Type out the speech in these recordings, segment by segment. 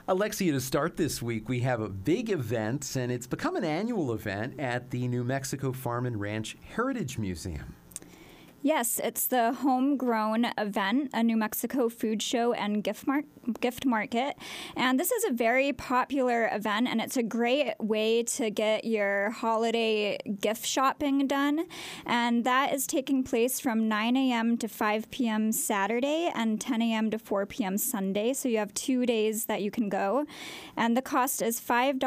Alexia, to start this week, we have a big event, and it's become an annual event at the New Mexico Farm and Ranch Heritage Museum. Yes, it's the Homegrown event, a New Mexico food show and gift market. And this is a very popular event, and it's a great way to get your holiday gift shopping done. And that is taking place from 9 a.m. to 5 p.m. Saturday and 10 a.m. to 4 p.m. Sunday. So you have 2 days that you can go. And the cost is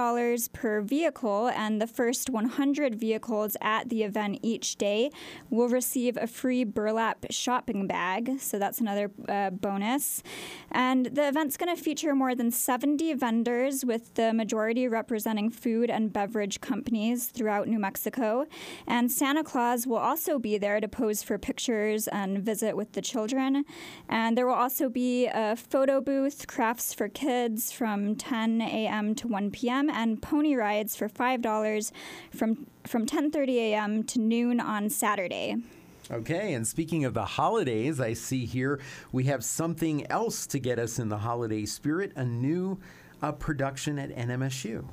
$5 per vehicle, and the first 100 vehicles at the event each day will receive a free burlap shopping bag, so that's another bonus. And the event's going to feature more than 70 vendors, with the majority representing food and beverage companies throughout New Mexico. And Santa Claus will also be there to pose for pictures and visit with the children. And there will also be a photo booth, crafts for kids from 10 a.m. to 1 p.m., and pony rides for $5 from 10:30 a.m. to noon on Saturday. Okay, and speaking of the holidays, I see here we have something else to get us in the holiday spirit, a new production at NMSU.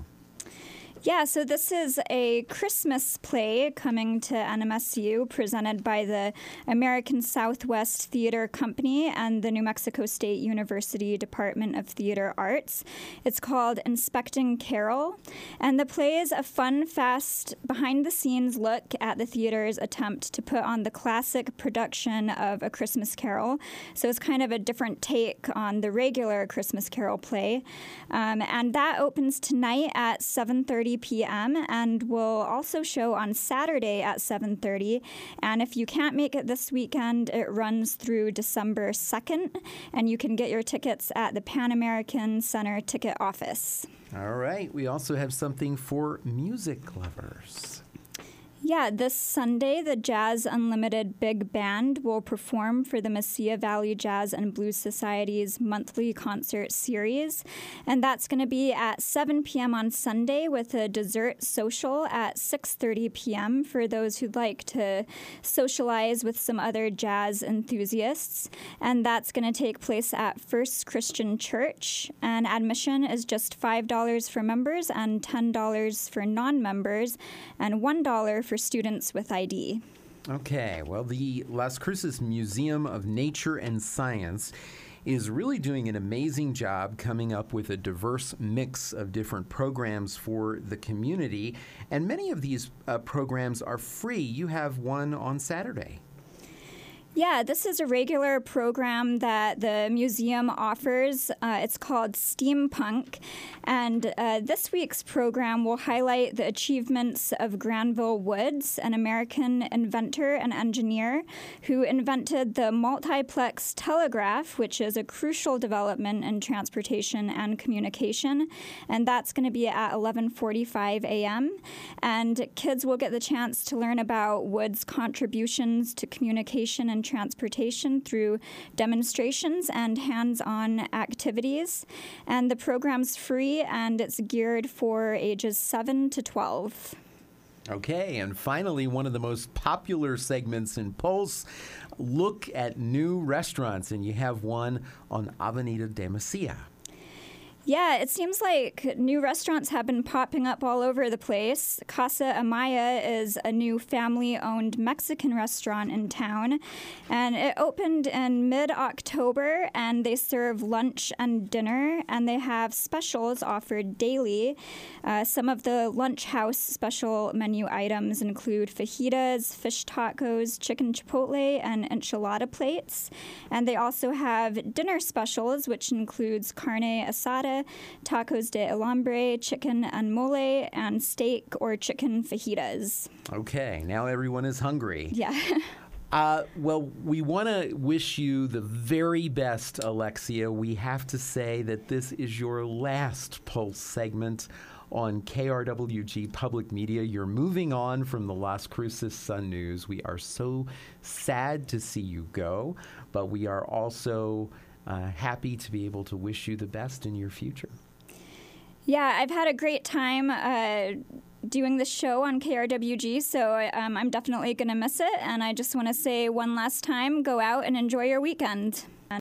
Yeah, so this is a Christmas play coming to NMSU, presented by the American Southwest Theater Company and the New Mexico State University Department of Theater Arts. It's called Inspecting Carol, and the play is a fun, fast, behind-the-scenes look at the theater's attempt to put on the classic production of A Christmas Carol. So it's kind of a different take on the regular Christmas Carol play. And that opens tonight at 7:30 p.m. and will also show on Saturday at 7:30. And if you can't make it this weekend, it runs through December 2nd, and you can get your tickets at the Pan American Center ticket office. All right. We also have something for music lovers. Yeah, this Sunday, the Jazz Unlimited Big Band will perform for the Mesilla Valley Jazz and Blues Society's monthly concert series. And that's going to be at 7 p.m. on Sunday, with a dessert social at 6:30 p.m. for those who'd like to socialize with some other jazz enthusiasts. And that's going to take place at First Christian Church. And admission is just $5 for members and $10 for non-members, and $1 for students with ID. Okay, well, the Las Cruces Museum of Nature and Science is really doing an amazing job coming up with a diverse mix of different programs for the community, and many of these programs are free. You have one on Saturday. Yeah, this is a regular program that the museum offers. It's called Steampunk. And this week's program will highlight the achievements of Granville Woods, an American inventor and engineer who invented the multiplex telegraph, which is a crucial development in transportation and communication. And that's going to be at 11:45 a.m. And kids will get the chance to learn about Woods' contributions to communication and transportation through demonstrations and hands-on activities. And the program's free, and it's geared for ages 7 to 12. Okay, and finally, one of the most popular segments in Pulse, look at new restaurants, and you have one on Avenida de Mesilla. Yeah, it seems like new restaurants have been popping up all over the place. Casa Amaya is a new family-owned Mexican restaurant in town, and it opened in mid-October, and they serve lunch and dinner, and they have specials offered daily. Some of the Lunch House special menu items include fajitas, fish tacos, chicken chipotle, and enchilada plates. And they also have dinner specials, which includes carne asada, tacos de alambre, chicken and mole, and steak or chicken fajitas. Okay, now everyone is hungry. Yeah. Well, we want to wish you the very best, Alexia. We have to say that this is your last Pulse segment on KRWG Public Media. You're moving on from the Las Cruces Sun News. We are so sad to see you go, but we are also happy to be able to wish you the best in your future. Yeah, I've had a great time doing this show on KRWG, so I'm definitely going to miss it. And I just want to say one last time, go out and enjoy your weekend.